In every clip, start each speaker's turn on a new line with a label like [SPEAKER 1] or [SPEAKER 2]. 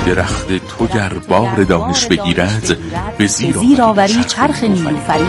[SPEAKER 1] درخت تو گر بار دانش بگیرد به زیر آوری چرخ نیلوفری.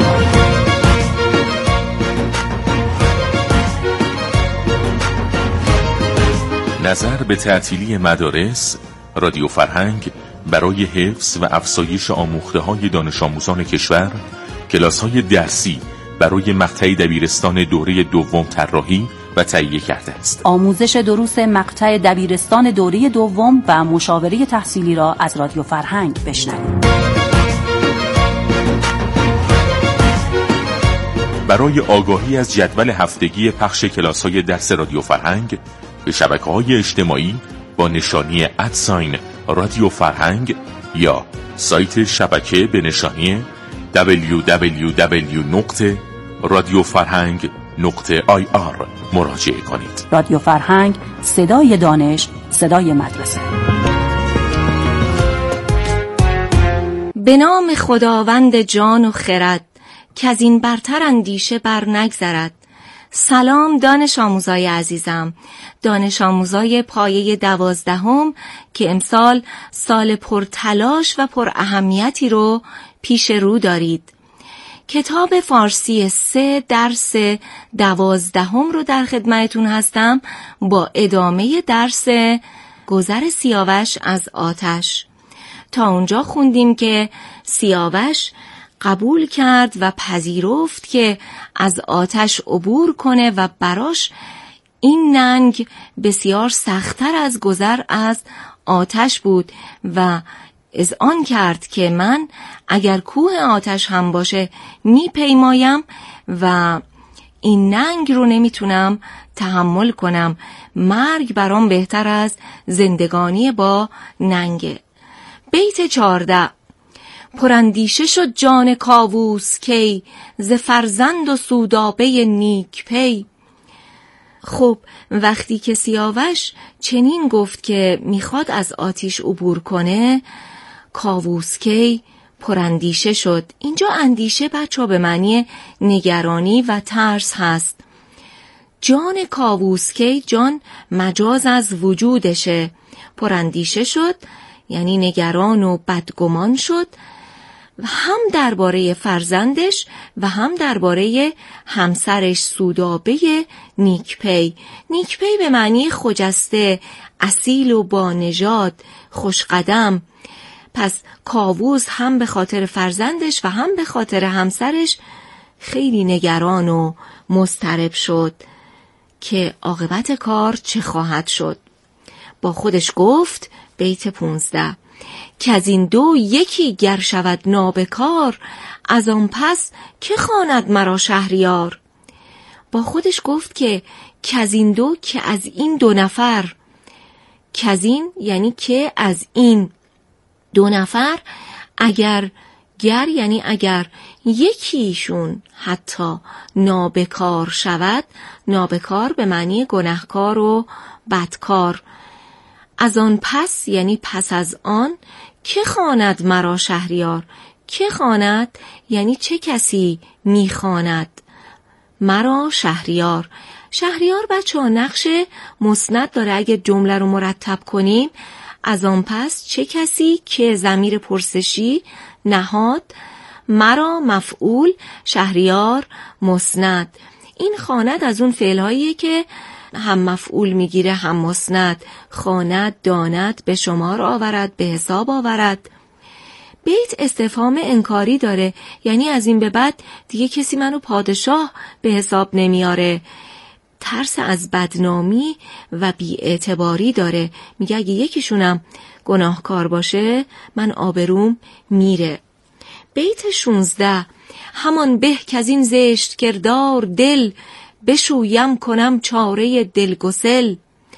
[SPEAKER 1] نظر به تعطیلی مدارس، رادیو فرهنگ برای حفظ و افزایش آموخته‌های دانش آموزان کشور، کلاس‌های درسی برای مقطع دبیرستان دوره دوم طراحی و تهیه کرده است.
[SPEAKER 2] آموزش دروس مقطع دبیرستان دوره دوم و مشاوره تحصیلی را از رادیو فرهنگ بشنوید.
[SPEAKER 1] برای آگاهی از جدول هفتگی پخش کلاس‌های درس رادیو فرهنگ به شبکه‌های اجتماعی با نشانی @رادیو فرهنگ یا سایت شبکه به نشانی www.radiofarhang.ir مراجعه کنید.
[SPEAKER 2] رادیو فرهنگ، صدای دانش، صدای مدرسه.
[SPEAKER 3] به نام خداوند جان و خرد که از این برتر اندیشه بر نگذرد. سلام دانش آموزای عزیزم، دانش آموزای پایه 12 که امسال سال پرتلاش و پر اهمیتی رو پیش رو دارید. کتاب فارسی 3 درس 12 رو در خدمتتون هستم با ادامه درس گذر سیاوش از آتش. تا اونجا خوندیم که سیاوش قبول کرد و پذیرفت که از آتش عبور کنه و براش این ننگ بسیار سخت‌تر از گذر از آتش بود و اذعان کرد که من اگر کوه آتش هم باشه میپیمایم و این ننگ رو نمیتونم تحمل کنم. مرگ برام بهتر از زندگانی با ننگه. بیت 14: پراندیشه شد جان کاووس کی، ز فرزند و سودابه نیک پی. خب وقتی که سیاوش چنین گفت که میخواد از آتش عبور کنه، کاووس کی پراندیشه شد. اینجا اندیشه بچه به معنی نگرانی و ترس هست. جان کاووس کی، جان مجاز از وجودشه. پراندیشه شد یعنی نگران و بدگمان شد، هم درباره فرزندش و هم درباره همسرش سودابه نیکپی. نیکپی به معنی خجسته، اصیل و با نژاد، خوشقدم. پس کاووس هم به خاطر فرزندش و هم به خاطر همسرش خیلی نگران و مضطرب شد که عاقبت کار چه خواهد شد. با خودش گفت بیت 15: که از این دو یکی گر شود نابکار، از آن پس که خواند مرا شهریار. با خودش گفت که از این دو، که از این دو نفر، که از این یعنی که از این دو نفر، اگر گر یعنی اگر یکیشون حتی نابکار شود. نابکار به معنی گناهکار و بدکار. از آن پس یعنی پس از آن، که خواند مرا شهریار. که خواند یعنی چه کسی میخواند مرا شهریار. شهریار بچه ها نقش مسند داره. اگه جمله رو مرتب کنیم، از آن پس چه کسی، که ضمیر پرسشی، نهاد، مرا مفعول، شهریار مسند. این خواند از اون فعلهاییه که هم مفعول میگیره هم مسند. خواند، داند، به شمار آورد، به حساب آورد. بیت استفهام انکاری داره، یعنی از این به بعد دیگه کسی منو پادشاه به حساب نمیاره. ترس از بدنامی و بی‌اعتباری داره. میگه اگه یکیشونم گناهکار باشه من آبروم میره. بیت 16: همان به که از این زشت کردار دل، بشویم کنم چاره دلگسل.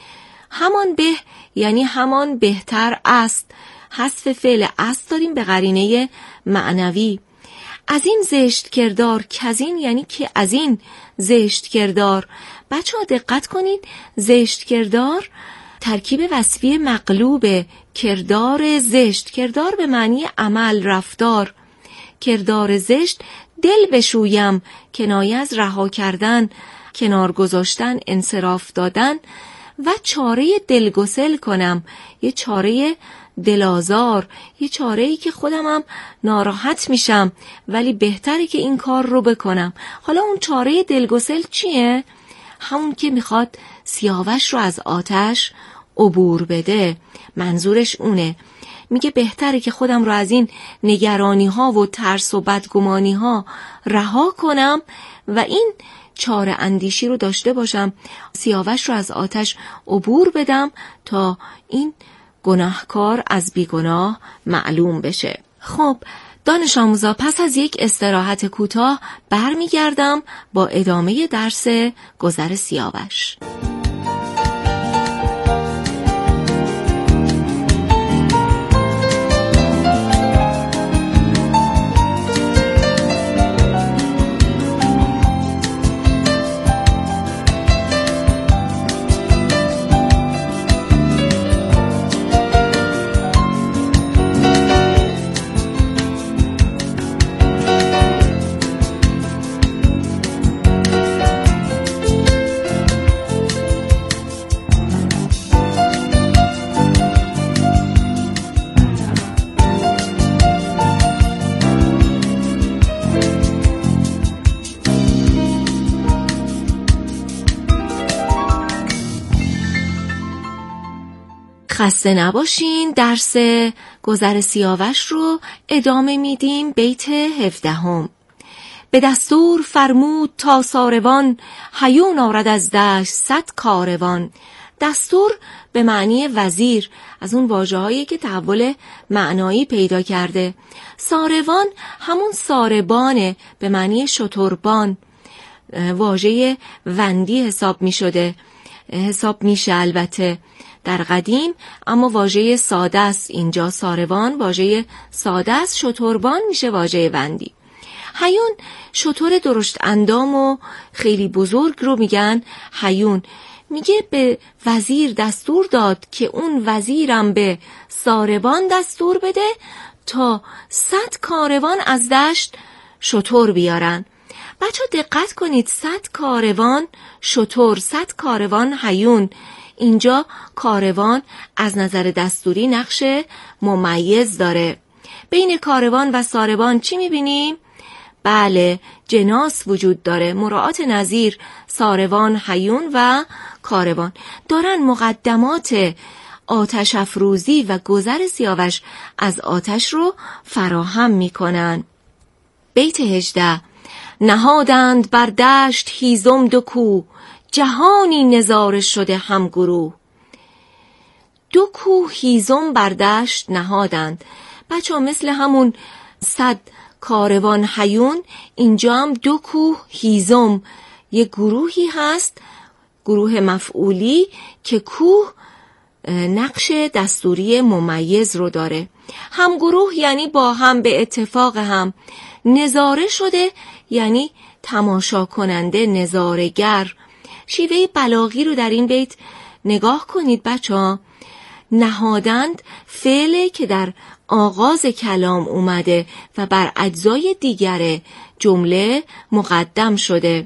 [SPEAKER 3] همان به یعنی همان بهتر است. حذف فعل است داریم به قرینه معنوی. از این زشت کردار، که از این یعنی که از این زشت کردار. بچه ها دقت کنید، زشت کردار ترکیب وصفی مقلوب. کردار زشت، کردار به معنی عمل، رفتار. کردار زشت. دل بشویم کنایه از رها کردن، کنار گذاشتن، انصراف دادن. و چاره دلگسل کنم، یه چاره دلازار، یه چاره‌ای که خودم هم ناراحت میشم ولی بهتره که این کار رو بکنم. حالا اون چاره دلگسل چیه؟ همون که میخواد سیاوش رو از آتش عبور بده. منظورش اونه، میگه بهتره که خودم رو از این نگرانی ها و ترس و بدگمانی ها رها کنم و این چاره اندیشی رو داشته باشم، سیاوش رو از آتش عبور بدم تا این گناهکار از بیگناه معلوم بشه. خب دانش آموزا، پس از یک استراحت کوتاه برمیگردم با ادامه درس گذر سیاوش. خسته نباشین. درس گذر سیاوش رو ادامه میدیم. بیت 17. به دستور فرمود تا ساروان، هیون آرد از دشت 100 کاروان. دستور به معنی وزیر، از اون واژه‌هایی که تحول معنایی پیدا کرده. ساروان همون ساربانه، به معنی شتربان. واژه وندی حساب میشه البته در قدیم، اما واژه ساده است. اینجا ساروان واژه ساده است، شتربان میشه واژه وندی. هیون شتر درشت اندام و خیلی بزرگ رو میگن هیون. میگه به وزیر دستور داد که اون وزیرم به ساربان دستور بده تا 100 کاروان از دشت شتر بیارن. بچه دقت کنید، 100 کاروان شتر، 100 کاروان هیون. اینجا کاروان از نظر دستوری نقش ممیز داره. بین کاروان و ساربان چی میبینیم؟ بله، جناس وجود داره. مراعات نظیر ساروان، هیون و کاروان دارن مقدمات آتش افروزی و گذر سیاوش از آتش رو فراهم میکنن. بیت 18. نهادند بر دشت هیزم 2 کوه، جهانی نظاره شده هم گروه. 2 کوه هیزم بر دشت نهادند. بچه ها مثل همون 100 کاروان هیون، اینجا هم 2 کوه هیزم، یک گروهی هست، گروه مفعولی که کوه نقش دستوری ممیز رو داره. هم گروه یعنی با هم، به اتفاق هم. نظاره شده یعنی تماشا کننده، نظاره‌گر. شیوه بلاغی رو در این بیت نگاه کنید بچه ها. نهادند فعله که در آغاز کلام اومده و بر اجزای دیگر جمله مقدم شده.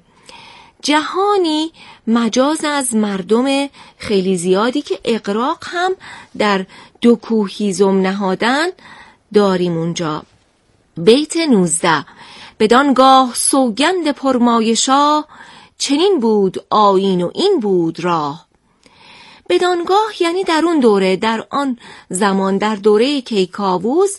[SPEAKER 3] جهانی مجاز از مردم خیلی زیادی که اغراق هم در 2 کوه هیزم نهادن داریم اونجا. بیت 19. بدانگاه سوگند پرمایشا، چنین بود آیین و این بود راه. بدانگاه یعنی در اون دوره، در آن زمان، در دوره کیکاووس،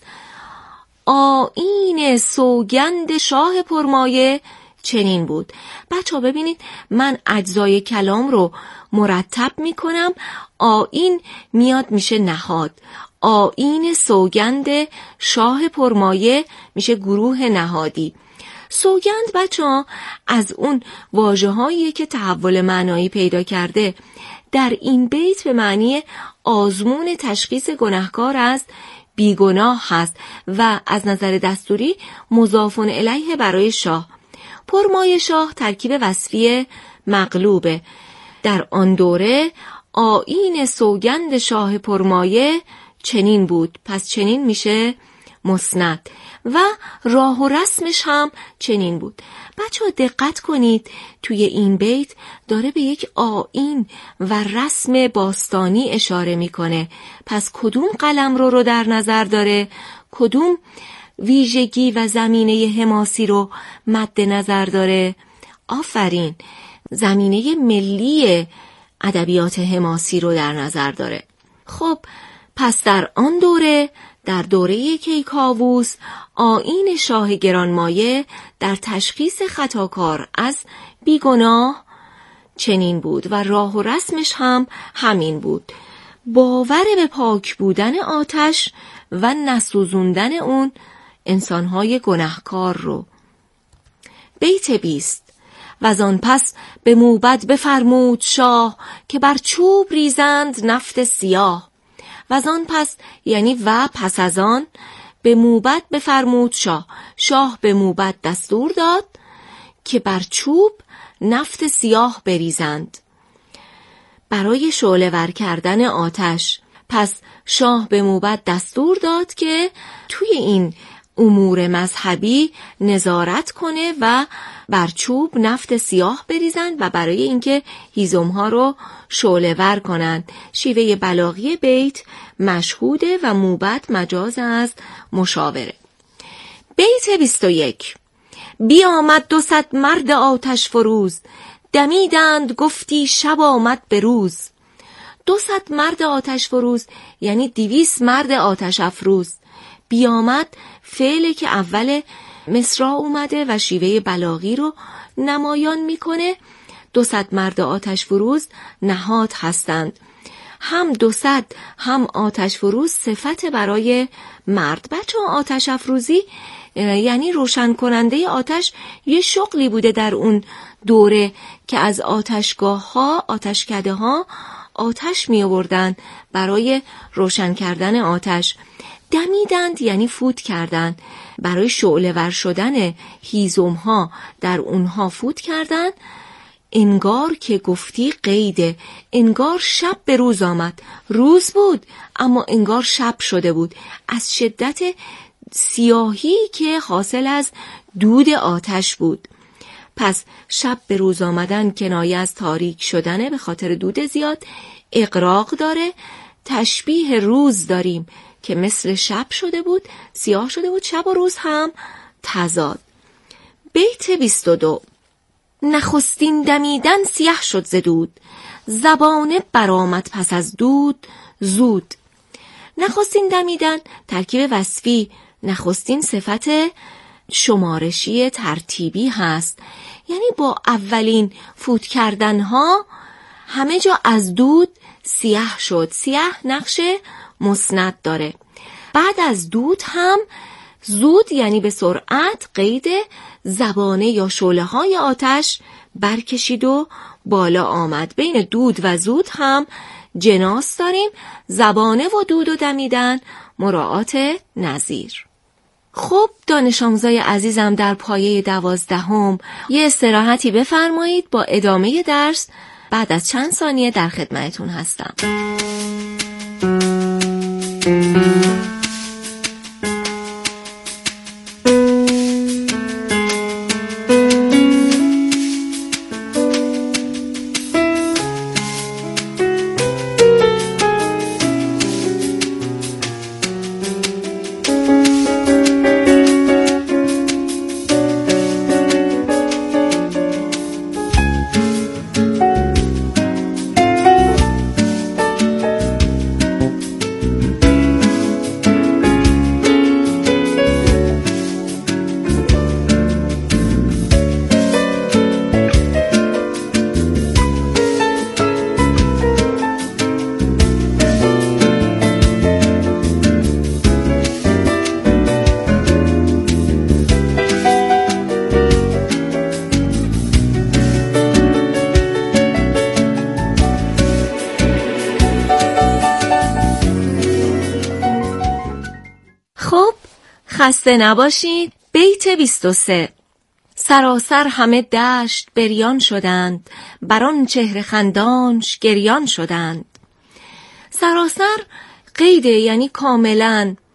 [SPEAKER 3] آیین سوگند شاه پرمایه چنین بود. بچه ها ببینید، من اجزای کلام رو مرتب میکنم. آیین میاد میشه نهاد، آیین سوگند شاه پرمایه میشه گروه نهادی. سوگند بچه ها از اون واژه هایی که تحول معنایی پیدا کرده. در این بیت به معنی آزمون تشخیص گناهکار از بیگناه هست و از نظر دستوری مضاف الیه برای شاه. پرمایه شاه ترکیب وصفی مقلوبه. در آن دوره آیین سوگند شاه پرمایه چنین بود، پس چنین میشه مسند و راه و رسمش هم چنین بود. بچه ها دقت کنید توی این بیت داره به یک آیین و رسم باستانی اشاره میکنه. پس کدوم قلمرو رو در نظر داره؟ کدوم ویژگی و زمینه حماسی رو مد نظر داره؟ آفرین، زمینه ملی ادبیات حماسی رو در نظر داره. خب پس در آن دوره، در دوره کیکاووس، آیین شاه گرانمایه در تشخیص خطاکار از بیگناه چنین بود و راه و رسمش هم همین بود. باور به پاک بودن آتش و نسوزوندن اون انسانهای گناهکار رو. بیت 20: وزان پس به موبد بفرمود شاه، که بر چوب ریزند نفت سیاه. وزان پس یعنی و پس از آن، به موبد بفرمود شاه، شاه به موبد دستور داد که بر چوب نفت سیاه بریزند برای شعله ور کردن آتش. پس شاه به موبد دستور داد که توی این امور مذهبی نظارت کنه و بر چوب نفت سیاه بریزند و برای اینکه هیزم‌ها رو شعله ور کنند. شیوه بلاغی بیت مشهوده و موبد مجاز از مشاوره. بیت 21: بیامد 200 مرد آتش فروز، دمیدند گفتی شب آمد به روز. 200 مرد آتش فروز یعنی 200 مرد آتش افروز. بیامد فعلی که اول مصرع اومده و شیوه بلاغی رو نمایان میکنه. 200 مرد آتش فروز نهاد هستند. هم 200 هم آتش فروز صفت برای مرد. بچه آتش افروزی یعنی روشن کننده آتش یه شغلی بوده در اون دوره که از آتشگاه ها، آتشکده ها آتش می آوردن برای روشن کردن آتش. دمیدند یعنی فوت کردند، برای شعله ور شدن هیزم ها در اونها فوت کردند. انگار که گفتی قیده، انگار شب به روز آمد. روز بود اما انگار شب شده بود از شدت سیاهی که حاصل از دود آتش بود. پس شب به روز آمدن کنایه از تاریک شدنه به خاطر دود زیاد. اغراق داره، تشبیه روز داریم که مثل شب شده بود، سیاه شده بود. شب و روز هم تضاد. بیت 22: نخستین دمیدن سیاه شد ز دود، زبانه برآمد پس از دود زود. نخستین دمیدن ترکیب وصفی، نخستین صفت شمارشی ترتیبی هست، یعنی با اولین فوت کردن ها همه جا از دود سیاه شد. سیاه نقش مسند داره. بعد از دود هم زود یعنی به سرعت قید زبانه یا شعله های آتش برکشید و بالا آمد. بین دود و زود هم جناس داریم. زبانه و دود و دمیدن مراعات نظیر. خب دانش آموزای عزیزم، در پایه 12 یه استراحتی بفرمایید. با ادامه درس بعد از چند ثانیه در خدمتتون هستم. خسته نباشید. بیت 23: سراسر همه دشت بریان شدند، بران چهره خندانش گریان شدند. سراسر قیده یعنی کاملا.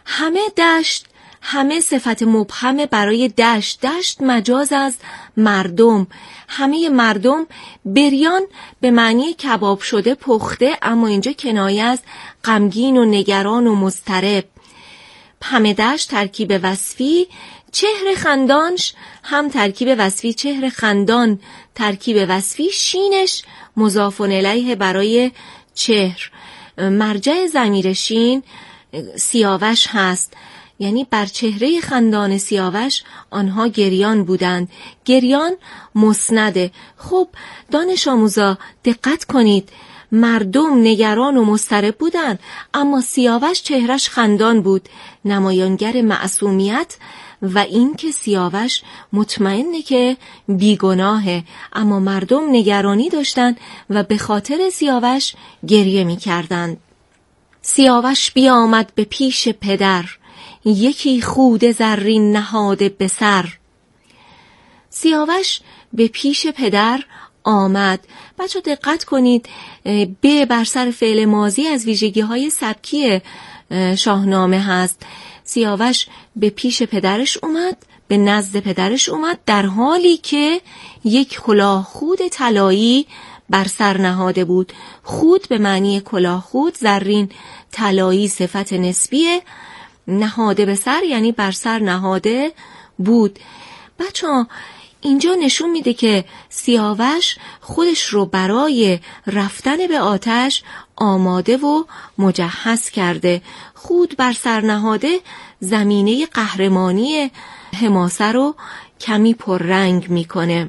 [SPEAKER 3] همه دشت، همه صفت مبهم برای دشت. دشت مجاز از مردم. همه مردم، بریان به معنی کباب شده، پخته، اما اینجا کنایه از غمگین و نگران و مضطرب. همه دشت ترکیب وصفی. چهر خندانش هم ترکیب وصفی، چهر خندان ترکیب وصفی. شینش مضاف الیه برای چهر. مرجع ضمیر شین سیاوش هست، یعنی بر چهره خندان سیاوش آنها گریان بودند. گریان مسنده. خب دانش آموزا دقت کنید، مردم نگران و مضطرب بودند، اما سیاوش چهرش خندان بود، نمایانگر معصومیت و این که سیاوش مطمئنه که بیگناهه، اما مردم نگرانی داشتند و به خاطر سیاوش گریه می کردند. سیاوش بیامد به پیش پدر، یکی خود زرین نهاده به سر. سیاوش به پیش پدر آمد. بچه دقت کنید، به بر سر فعل ماضی از ویژگی های سبکی شاهنامه هست. سیاوش به پیش پدرش اومد، به نزد پدرش اومد، در حالی که یک کلاه خود طلایی بر سر نهاده بود. خود به معنی کلاه خود، زرین طلایی صفت نسبیه، نهاده به سر یعنی بر سر نهاده بود. بچه‌ها اینجا نشون میده که سیاوش خودش رو برای رفتن به آتش آماده و مجهز کرده. خود بر سر نهاده زمینه قهرمانی حماسه رو کمی پررنگ میکنه.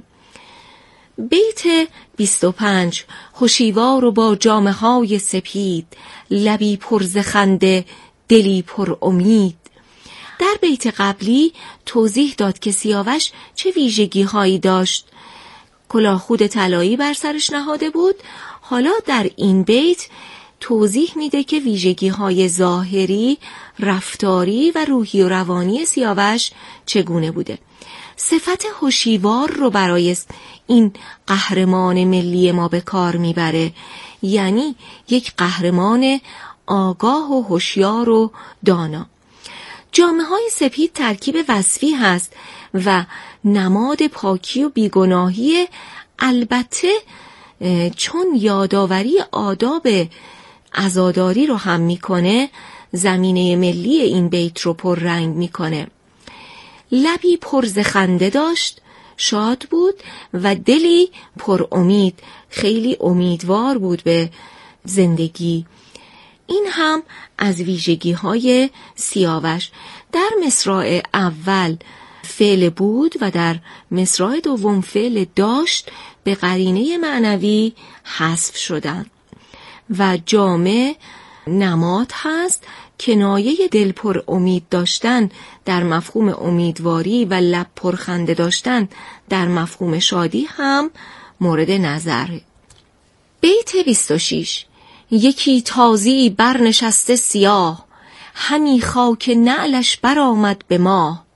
[SPEAKER 3] بیت 25: هوشیوار و با جامه های سپید، لبی پر ز خنده دلی پر امید. در بیت قبلی توضیح داد که سیاوش چه ویژگی هایی داشت. کلاهخود طلایی بر سرش نهاده بود. حالا در این بیت توضیح میده که ویژگی های ظاهری، رفتاری و روحی و روانی سیاوش چگونه بوده. صفت هوشیوار رو برای این قهرمان ملی ما به کار میبره، یعنی یک قهرمان آگاه و هوشیار و دانا. جامه های سپید ترکیب وصفی هست و نماد پاکی و بیگناهی. البته چون یادآوری آداب عزاداری رو هم میکنه، زمینه ملی این بیت رو پررنگ میکنه. لبی پر ز خنده داشت، شاد بود، و دلی پر امید، خیلی امیدوار بود به زندگی. این هم از ویژگی های سیاوش. در مصرع اول فعل بود و در مصرع دوم فعل داشت به قرینه معنوی حذف شدن و جامه نماد هست. کنایه دل پر امید داشتن در مفهوم امیدواری و لب پر خنده داشتن در مفهوم شادی هم مورد نظر. بیت 26: یکی تازی برنشسته سیاه، همی خاک نعلش برآمد به ماه.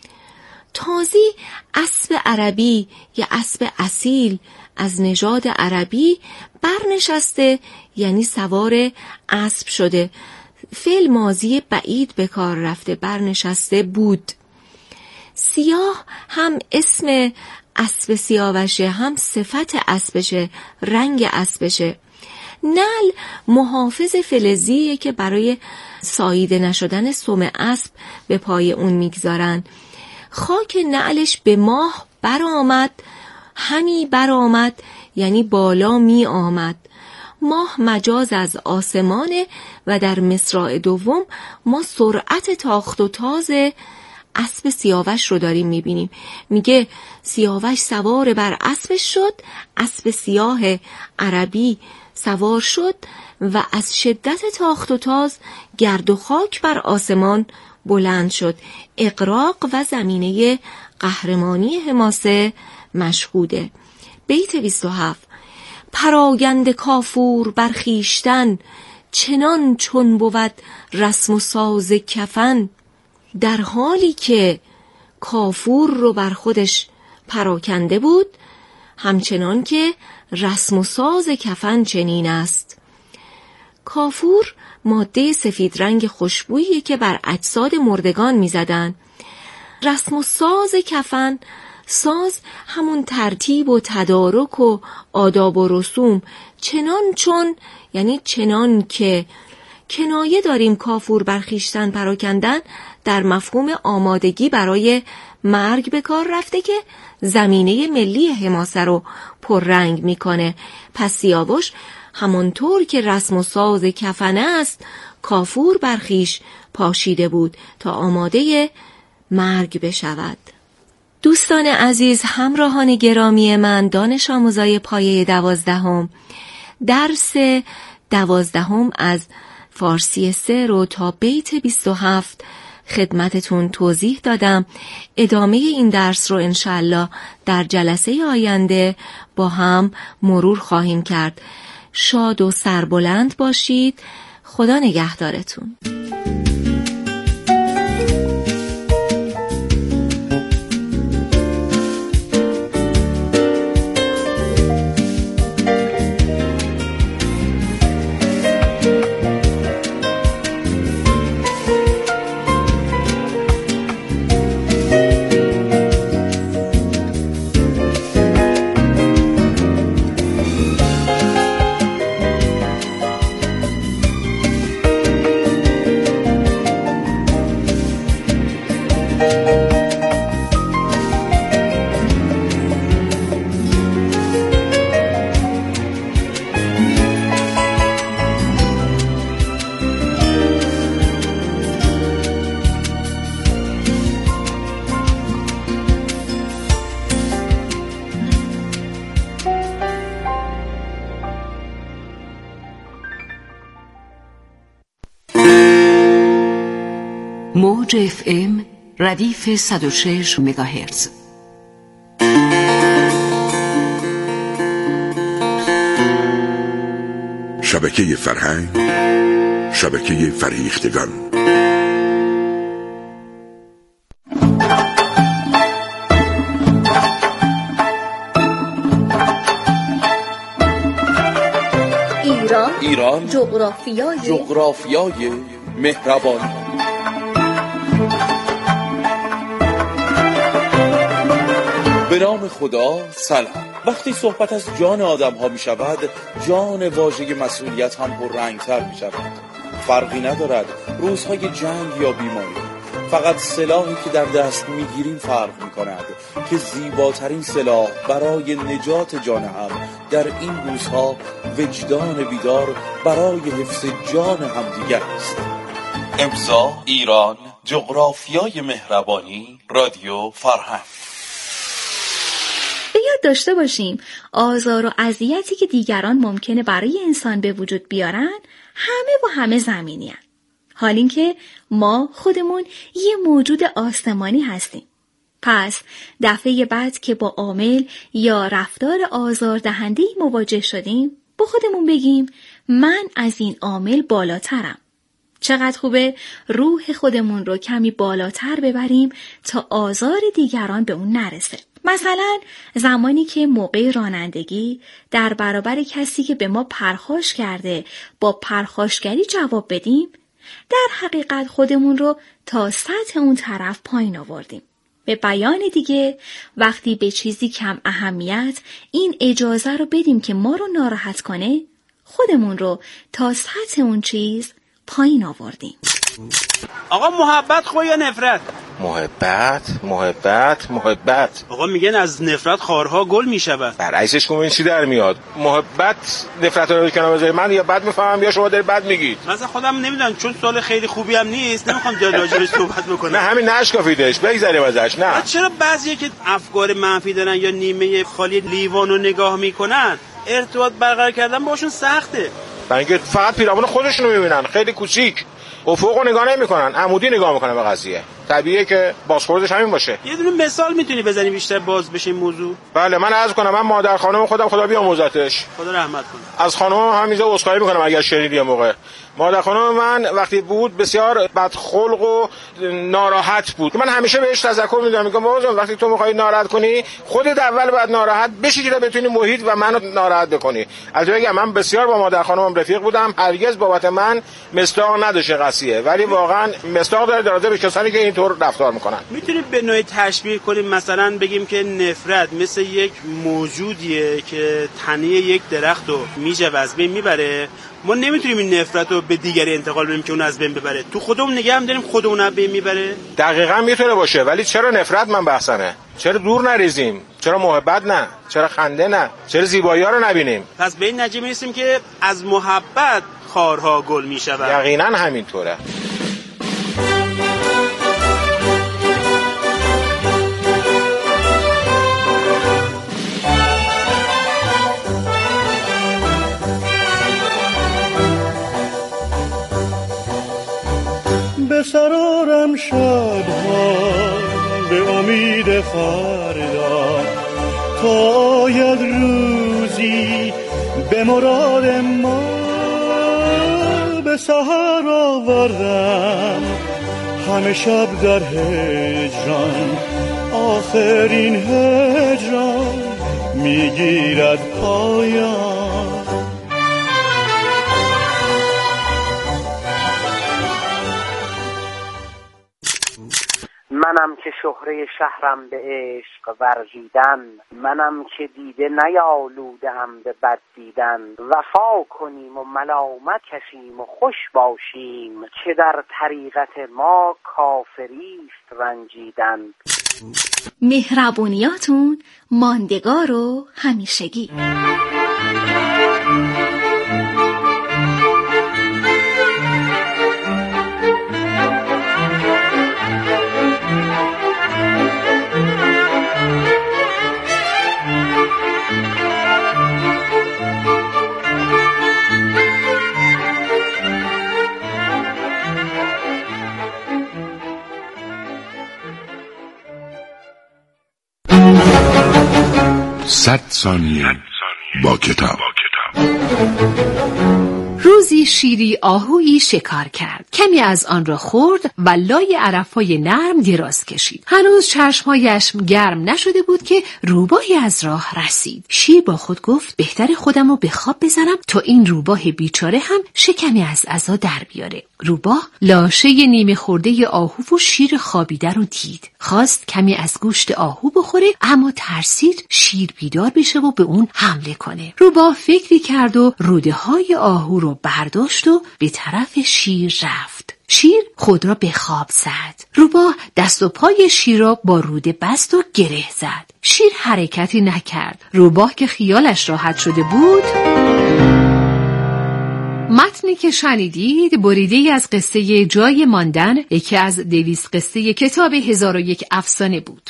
[SPEAKER 3] تازی اسب عربی یا اسب اصیل از نژاد عربی، برنشسته یعنی سوار اسب شده. فعل ماضی بعید به کار رفته، برنشسته بود. سیاه هم اسم اسب سیاوشه، هم صفت اسبشه، رنگ اسبشه. نعل محافظ فلزیه که برای ساییده نشدن سم اسب به پای اون میگذارن. خاک نعلش به ماه برآمد، همی برآمد یعنی بالا می آمد. ماه مجاز از آسمانه و در مصرع دوم ما سرعت تاخت و تاز اسب سیاوش رو داریم میبینیم. میگه سیاوش سوار بر اسبش شد، اسب سیاه عربی سوار شد و از شدت تاخت و تاز گرد و خاک بر آسمان بلند شد. اغراق و زمینه قهرمانی حماسه مشهوده. بیت 27: پراگند کافور برخیشتن، چنان چون بود رسم و ساز کفن. در حالی که کافور رو بر خودش پراکنده بود، همچنان که رسم و ساز کفن چنین است. کافور ماده سفید رنگ خوشبویی که بر اجساد مردگان می‌زدند. رسم و ساز کفن، ساز همون ترتیب و تدارک و آداب و رسوم، چنان که کنایه داریم کافور بر خویشتن پراکندن در مفهوم آمادگی برای مرگ به کار رفته که زمینه ملی حماسه رو پررنگ میکنه. پس سیاوش همانطور که رسم و ساز کفن است کافور بر خویش پاشیده بود تا آماده مرگ بشود. دوستان عزیز، همراهان گرامی من، دانش آموزای پایه 12 درس 12 از فارسی 3 رو تا بیت 27 خدمتتون توضیح دادم. ادامه این درس رو انشالله در جلسه آینده با هم مرور خواهیم کرد. شاد و سربلند باشید. خدا نگهدارتون.
[SPEAKER 2] موج FM ردیف 106 مگاهرتز.
[SPEAKER 4] شبکه فرهنگ، شبکه فریختگان.
[SPEAKER 5] ایران جغرافیای مهربان. به نام خدا، سلام. وقتی صحبت از جان آدم ها می شود، جان واژه مسئولیت هم پررنگ‌تر می شود. فرقی ندارد روزهای جنگ یا بیماری، فقط سلاحی که در دست می گیریم فرق می کند که زیباترین سلاح برای نجات جان هم در این روزها وجدان بیدار برای حفظ جان همدیگر است. امضا ایران جغرافیای مهربانی، رادیو فرهنگ.
[SPEAKER 6] به یاد داشته باشیم آزار و اذیتی که دیگران ممکنه برای انسان به وجود بیارن همه زمینی هن. حال این که ما خودمون یه موجود آسمانی هستیم. پس دفعه بعد که با عامل یا رفتار آزاردهنده‌ای مواجه شدیم با خودمون بگیم من از این عامل بالاترم. چقدر خوبه روح خودمون رو کمی بالاتر ببریم تا آزار دیگران به اون نرسه. مثلا زمانی که موقع رانندگی در برابر کسی که به ما پرخاش کرده با پرخاشگری جواب بدیم، در حقیقت خودمون رو تا سطح اون طرف پایین آوردیم. به بیان دیگه وقتی به چیزی کم اهمیت این اجازه رو بدیم که ما رو ناراحت کنه، خودمون رو تا سطح اون چیز پایین آوردیم.
[SPEAKER 7] آقا محبت خواه یا نفرت؟
[SPEAKER 8] محبت.
[SPEAKER 7] آقا میگن از نفرت خارها گل میشود.
[SPEAKER 8] برعکسش کن چی در میاد. محبت نفرت رو کنار بذاری، من یا بد میفهمم یا شما داری بد میگید.
[SPEAKER 7] مثلا خودم نمیدونم، چون سوال خیلی خوبی هم نیست، نمیخوام جای راجعش صحبت بکنم.
[SPEAKER 8] نه همین نشکافیدش، بگذریم ازش. نه
[SPEAKER 7] چرا بعضیا که افکار منفی دارن یا نیمه خالی لیوان رو نگاه میکنن ارتباط برقرار کردن باشون سخته؟
[SPEAKER 8] برای اینکه فقط پیرامون خودشونو میبینن، خیلی کوچیک، افقو نگاه نمیکنن، عمودی نگاه میکنن به قضیه. طبیعیه که بازخوردش همین باشه.
[SPEAKER 7] یه دونه مثال میتونی بزنی بیشتر باز بشه این موضوع؟
[SPEAKER 8] بله، من عرض کنم، من مادر خانم خودم خدا بیامرزتش،
[SPEAKER 7] خدا رحمت کنه،
[SPEAKER 8] از خانم همینجا عذرخواهی میکنم اگر شنیدی موقع. مادر خانم من وقتی بود بسیار بدخلق و ناراحت بود. من همیشه بهش تذکر میدم، میگم بابا جان وقتی تو میخوای ناراحت کنی خودت اول باید ناراحت بشی که بتونی محیط و منو ناراحت بکنی. البته من بسیار با مادر خانمم رفیق بودم، هرگز بابت من مصداق نداشت قضیه، ولی واقعا مصداق داره در به کسانی که اینطور رفتار میکنن.
[SPEAKER 7] میتونیم به نوعی تشبیه کنیم، مثلا بگیم که نفرت مثل یک موجودیه که تنه یک درخت رو میجه و از بین میبره. ما نمیتونیم این نفرت رو به دیگری انتقال بدیم که اون از بین ببره، تو خودمون نگه هم داریم خودمون از بین میبره.
[SPEAKER 8] دقیقاً میتونه باشه، ولی چرا نفرت من بحثمه؟ چرا دور نریزیم؟ چرا محبت نه؟ چرا خنده نه؟ چرا زیبایی‌ها رو نبینیم؟
[SPEAKER 7] پس به این نتیجه میرسیم که از محبت خارها گل میشود.
[SPEAKER 8] یقینا همینطوره.
[SPEAKER 9] به سرارم شبها به امید فردا، تا آید روزی به مراد ما. به سحر آوردم همه شب در هجران، آخرین هجران میگیرد پایان.
[SPEAKER 10] منم که شهره شهرم به عشق ورزیدن، منم که دیده نیالودم به بد دیدن. وفا کنیم و ملامت کشیم و خوش باشیم، که در طریقت ما کافریست رنجیدن.
[SPEAKER 6] مهربونیاتون ماندگار و همیشگی.
[SPEAKER 4] صد ثانیه با کتاب.
[SPEAKER 11] روزی شیری آهویی شکار کرد. کمی از آن را خورد و لای علف‌های نرم دراز کشید. هنوز چشمهایش گرم نشده بود که روباهی از راه رسید. شیر با خود گفت بهتر خودم رو به خواب بزنم تا این روباه بیچاره هم شکمی از عزا در بیاره. روباه لاشه نیمه خورده آهو و شیر خوابیده رو دید. خواست کمی از گوشت آهو بخوره، اما ترسید شیر بیدار بشه و به اون حمله کنه. روباه فکری کرد و روده های آهو رو برداشت و به طرف شیر رفت. شیر خود را به خواب زد. روباه دست و پای شیر را با روده بست و گره زد. شیر حرکتی نکرد. روباه که خیالش راحت شده بود، متنی که شنیدید بریده‌ای از قصه جای ماندن، یکی از 200 قصه کتاب 1001 افسانه بود.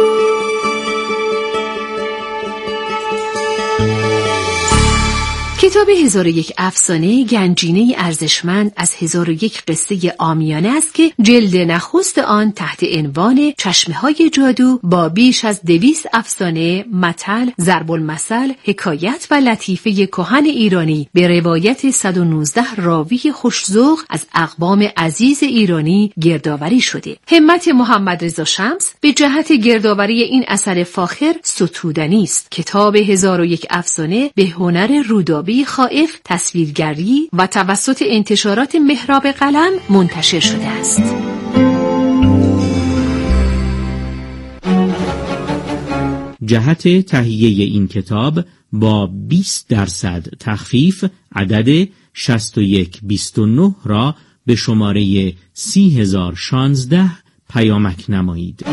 [SPEAKER 11] کتاب 1001 افسانه گنجینه ارزشمند از 1001 قصه عامیانه است که جلد نخست آن تحت عنوان چشمه‌های جادو با بیش از 200 افسانه، متل، ضرب المثل، حکایت و لطیفه کهن ایرانی به روایت 119 راوی خوش‌ذوق از اقوام عزیز ایرانی گردآوری شده. همت محمد رضا شمس به جهت گردآوری این اثر فاخر ستودنی است. کتاب 1001 افسانه به هنر رودابه خائف تصویرگری و توسط انتشارات محراب قلم منتشر شده است.
[SPEAKER 12] جهت تهیه این کتاب با 20% تخفیف عدد 6129 را به شماره 30016 پیامک نمایید.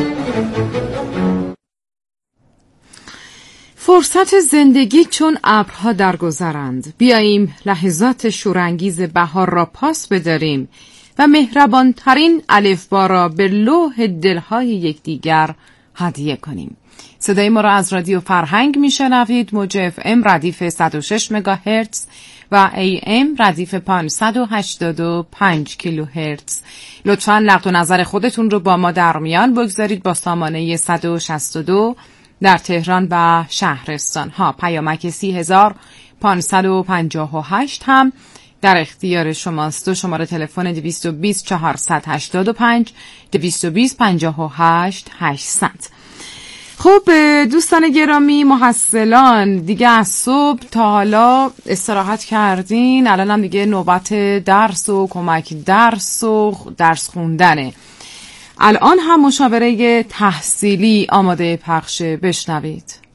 [SPEAKER 13] فرصت زندگی چون ابرها درگذرند. بیاییم لحظات شورانگیز بهار را پاس بداریم و مهربانترین الفبا را به لوح دلهای یکدیگر هدیه کنیم. صدای ما را از رادیو فرهنگ میشنوید. موج FM ردیف 106 مگاهرتز و AM ردیف 585 کیلوهرتز. لطفاً نقد و نظر خودتون رو با ما در میان بگذارید با سامانه 162 در تهران و شهرستان ها. پیامک 30558 هم در اختیار شماست. دو شماره تلفن 220 485 220 58 800. خب دوستان گرامی، محصلان دیگه از صبح تا حالا استراحت کردین، الان هم دیگه نوبت درس و کمک درس و درس خوندنه. الان هم مشاوره تحصیلی آماده پخشه، بشنوید.